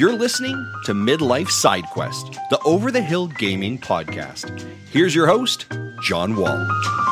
You're listening to Midlife Side Quest, the Over the Hill Gaming Podcast. Here's your host, John Wall.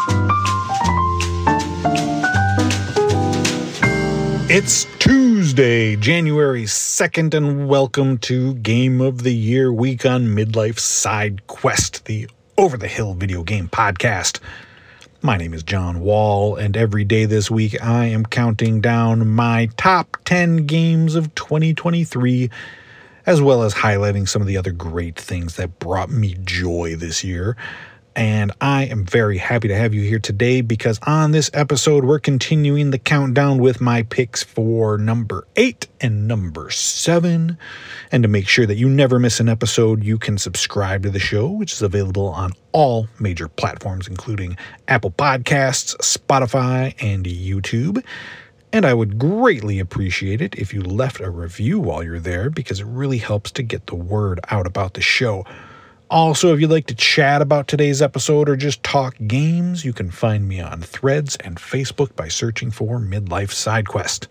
It's Tuesday, January 2nd, and welcome to Game of the Year week on Midlife Side Quest, the Over the Hill video game podcast. My name is John Wall, and every day this week I am counting down my top 10 games of 2023, as well as highlighting some of the other great things that brought me joy this year. And I am very happy to have you here today because on this episode, we're continuing the countdown with my picks for number 8 and number 7. And to make sure that you never miss an episode, you can subscribe to the show, which is available on all major platforms, including Apple Podcasts, Spotify, and YouTube. And I would greatly appreciate it if you left a review while you're there because it really helps to get the word out about the show. Also, if you'd like to chat about today's episode or just talk games, you can find me on Threads and Facebook by searching for Midlife Side Quest.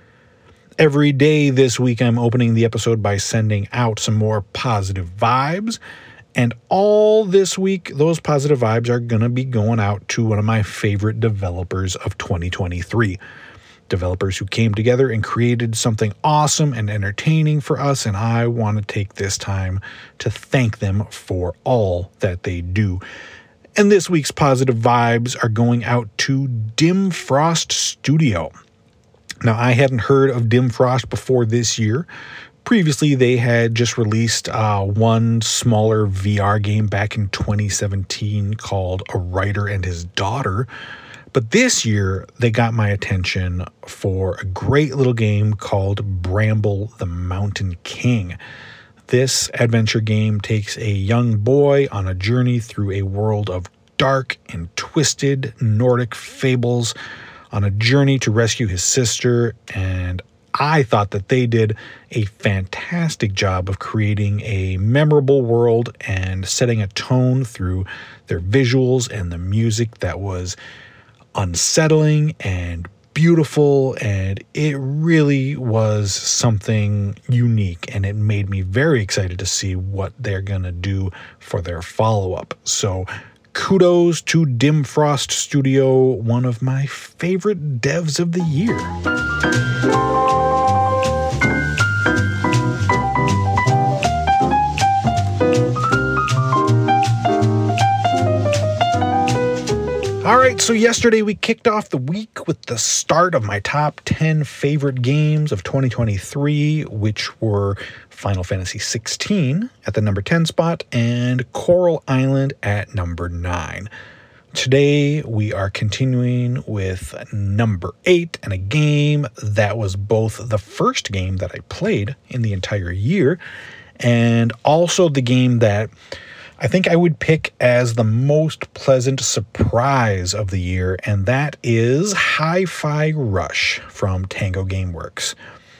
Every day this week, I'm opening the episode by sending out some more positive vibes. And all this week, those positive vibes are going to be going out to one of my favorite developers of 2023. Developers who came together and created something awesome and entertaining for us, and I want to take this time to thank them for all that they do. And this week's positive vibes are going out to Dim Frost Studio. Now, I hadn't heard of Dim Frost before this year. Previously, they had just released one smaller VR game back in 2017 called A Writer and His Daughter. But this year, they got my attention for a great little game called Bramble the Mountain King. This adventure game takes a young boy on a journey through a world of dark and twisted Nordic fables on a journey to rescue his sister, and I thought that they did a fantastic job of creating a memorable world and setting a tone through their visuals and the music that was unsettling and beautiful, and it really was something unique, and it made me very excited to see what they're gonna do for their follow-up. So kudos to Dim Frost Studio, one of my favorite devs of the year. All right, so yesterday we kicked off the week with the start of my top 10 favorite games of 2023, which were Final Fantasy XVI at the number 10 spot and Coral Island at number 9. Today we are continuing with number 8 and a game that was both the first game that I played in the entire year and also the game that I think I would pick as the most pleasant surprise of the year, and that is Hi-Fi Rush from Tango Gameworks.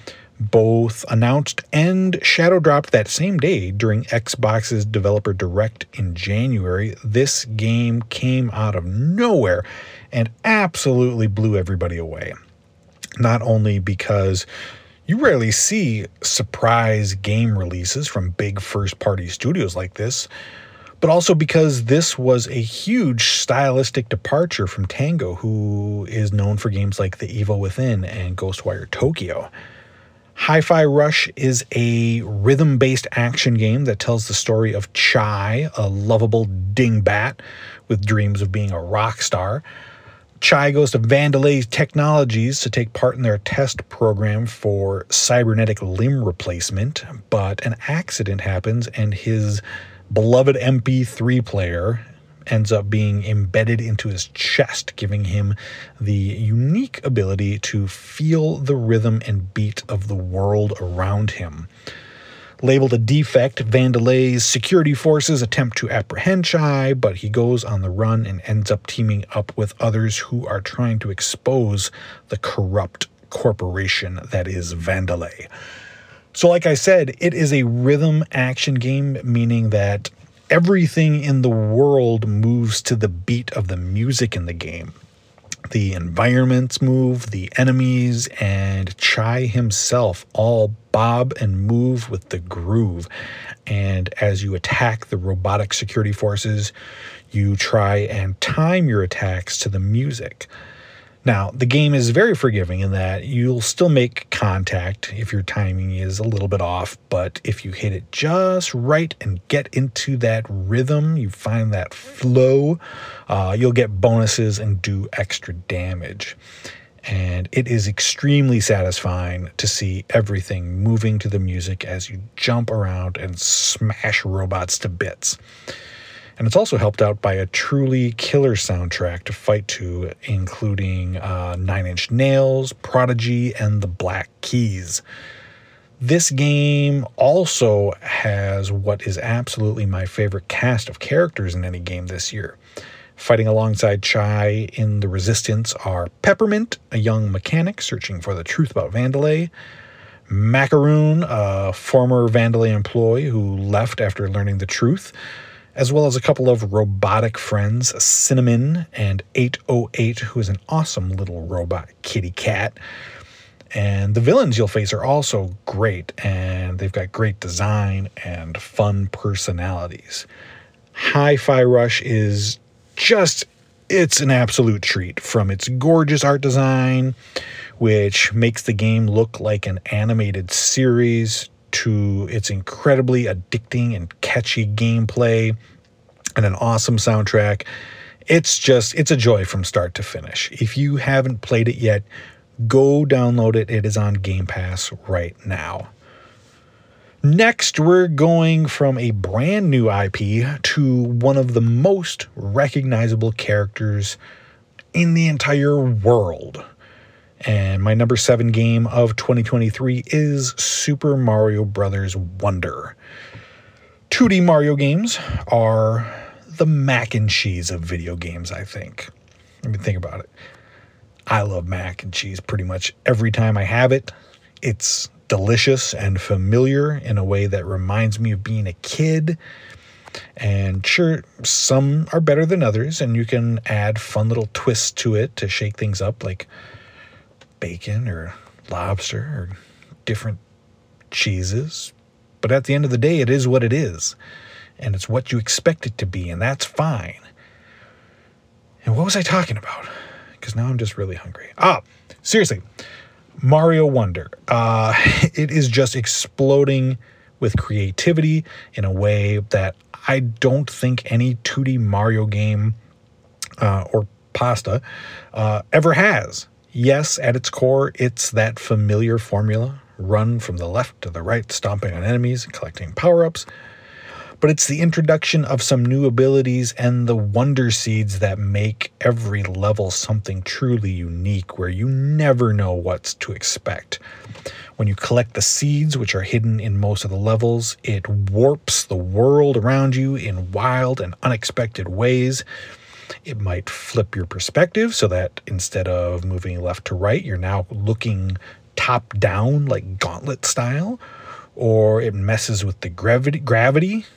Both announced and shadow dropped that same day during Xbox's Developer Direct in January. This game came out of nowhere and absolutely blew everybody away. Not only because you rarely see surprise game releases from big first-party studios like this, but also because this was a huge stylistic departure from Tango, who is known for games like The Evil Within and Ghostwire Tokyo. Hi-Fi Rush is a rhythm-based action game that tells the story of Chai, a lovable dingbat with dreams of being a rock star. Chai goes to Vandelay Technologies to take part in their test program for cybernetic limb replacement, but an accident happens and his beloved MP3 player ends up being embedded into his chest, giving him the unique ability to feel the rhythm and beat of the world around him. Labeled a defect, Vandelay's security forces attempt to apprehend Chai, but he goes on the run and ends up teaming up with others who are trying to expose the corrupt corporation that is Vandelay. So like I said, it is a rhythm action game, meaning that everything in the world moves to the beat of the music in the game. The environments move, the enemies, and Chai himself all bob and move with the groove. And as you attack the robotic security forces, you try and time your attacks to the music. Now, the game is very forgiving in that you'll still make contact if your timing is a little bit off, but if you hit it just right and get into that rhythm, you find that flow, you'll get bonuses and do extra damage. And it is extremely satisfying to see everything moving to the music as you jump around and smash robots to bits. And it's also helped out by a truly killer soundtrack to fight to, including Nine Inch Nails, Prodigy, and the Black Keys. This game also has what is absolutely my favorite cast of characters in any game this year. Fighting alongside Chai in the Resistance are Peppermint, a young mechanic searching for the truth about Vandelay, Macaroon, a former Vandelay employee who left after learning the truth, as well as a couple of robotic friends, Cinnamon and 808, who is an awesome little robot kitty cat. And the villains you'll face are also great, and they've got great design and fun personalities. Hi-Fi Rush is it's an absolute treat, from its gorgeous art design, which makes the game look like an animated series, to its incredibly addicting and catchy gameplay and an awesome soundtrack. It's a joy from start to finish. If you haven't played it yet, go download it. It is on Game Pass right now. Next, we're going from a brand new IP to one of the most recognizable characters in the entire world. And my number 7 game of 2023 is Super Mario Bros. Wonder. 2D Mario games are the mac and cheese of video games, I think. I mean, think about it. I love mac and cheese pretty much every time I have it. It's delicious and familiar in a way that reminds me of being a kid. And sure, some are better than others, and you can add fun little twists to it to shake things up, like bacon or lobster or different cheeses. But at the end of the day, it is what it is. And it's what you expect it to be, and that's fine. And what was I talking about? Because now I'm just really hungry. Seriously. Mario Wonder. It is just exploding with creativity in a way that I don't think any 2D Mario game or pasta ever has. Yes, at its core, it's that familiar formula. Run from the left to the right, stomping on enemies and collecting power-ups. But it's the introduction of some new abilities and the wonder seeds that make every level something truly unique, where you never know what to expect. When you collect the seeds, which are hidden in most of the levels, it warps the world around you in wild and unexpected ways. It might flip your perspective so that instead of moving left to right, you're now looking top down, like gauntlet style. Or it messes with the gravity.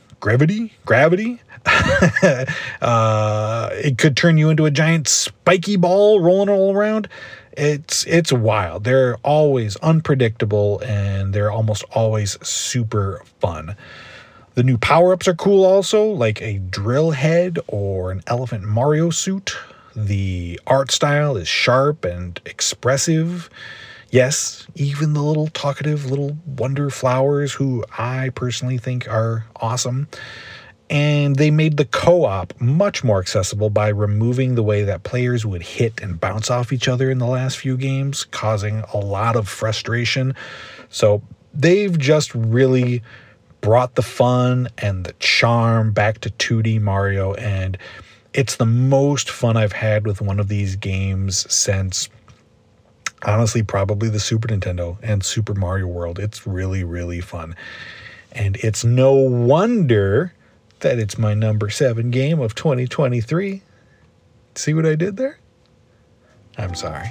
It could turn you into a giant spiky ball rolling all around. It's wild. They're always unpredictable, and they're almost always super fun. The new power-ups are cool also, like a drill head or an Elephant Mario suit. The art style is sharp and expressive. Yes, even the little talkative little wonder flowers, who I personally think are awesome. And they made the co-op much more accessible by removing the way that players would hit and bounce off each other in the last few games, causing a lot of frustration. So they've just really brought the fun and the charm back to 2D Mario, and it's the most fun I've had with one of these games since, honestly, probably the Super Nintendo and Super Mario World. It's really, really fun. And it's no wonder that it's my number 7 game of 2023. See what I did there? I'm sorry.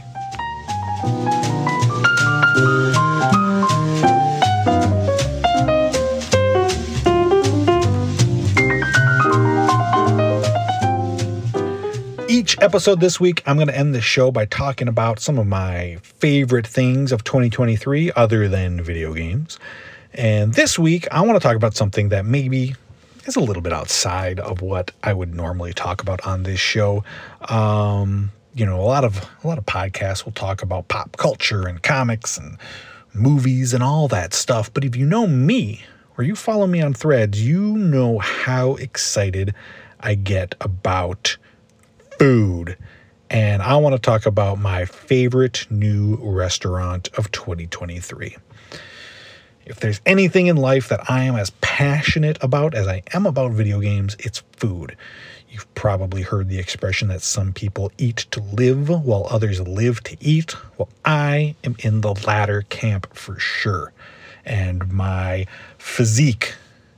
Each episode this week, I'm going to end the show by talking about some of my favorite things of 2023 other than video games. And this week, I want to talk about something that maybe is a little bit outside of what I would normally talk about on this show. A lot of podcasts will talk about pop culture and comics and movies and all that stuff. But if you know me or you follow me on Threads, you know how excited I get about food. And I want to talk about my favorite new restaurant of 2023. If there's anything in life that I am as passionate about as I am about video games, it's food. You've probably heard the expression that some people eat to live while others live to eat. Well, I am in the latter camp for sure. And my physique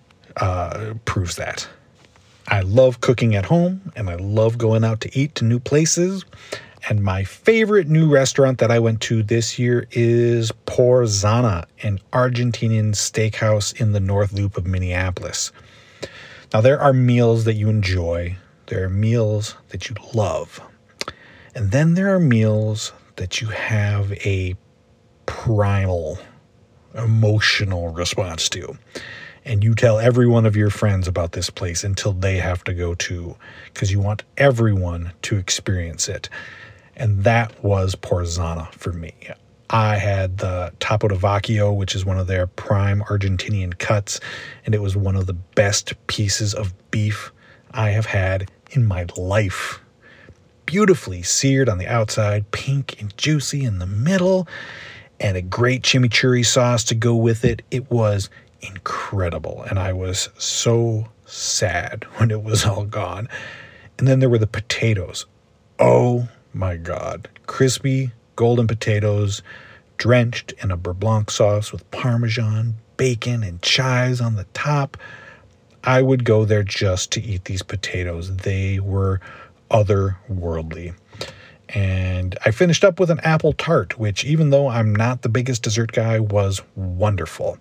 proves that. I love cooking at home, and I love going out to eat to new places. And my favorite new restaurant that I went to this year is Porzana, an Argentinian steakhouse in the North Loop of Minneapolis. Now, there are meals that you enjoy. There are meals that you love. And then there are meals that you have a primal, emotional response to. And you tell every one of your friends about this place until they have to go too, because you want everyone to experience it. And that was Porzana for me. I had the Tapo de Vacchio, which is one of their prime Argentinian cuts, and it was one of the best pieces of beef I have had in my life. Beautifully seared on the outside, pink and juicy in the middle, and a great chimichurri sauce to go with it. It was incredible, and I was so sad when it was all gone. And then there were the potatoes. Oh my God. Crispy golden potatoes drenched in a beurre blanc sauce with Parmesan, bacon, and chives on the top. I would go there just to eat these potatoes. They were otherworldly. And I finished up with an apple tart, which, even though I'm not the biggest dessert guy, was wonderful.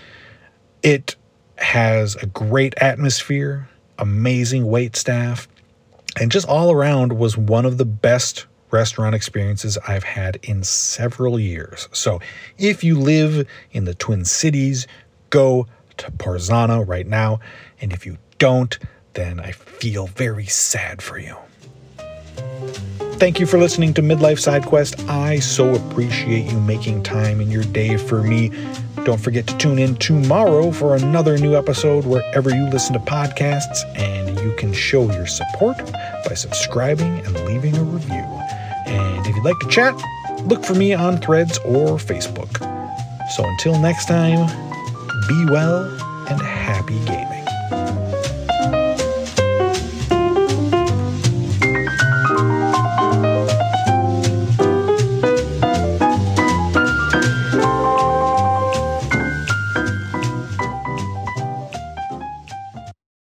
It has a great atmosphere, amazing wait staff, and just all around was one of the best restaurant experiences I've had in several years. So if you live in the Twin Cities, go to Porzana right now. And if you don't, then I feel very sad for you. Thank you for listening to Midlife Side Quest. I so appreciate you making time in your day for me. Don't forget to tune in tomorrow for another new episode wherever you listen to podcasts, and you can show your support by subscribing and leaving a review. And if you'd like to chat, look for me on Threads or Facebook. So until next time, be well and happy.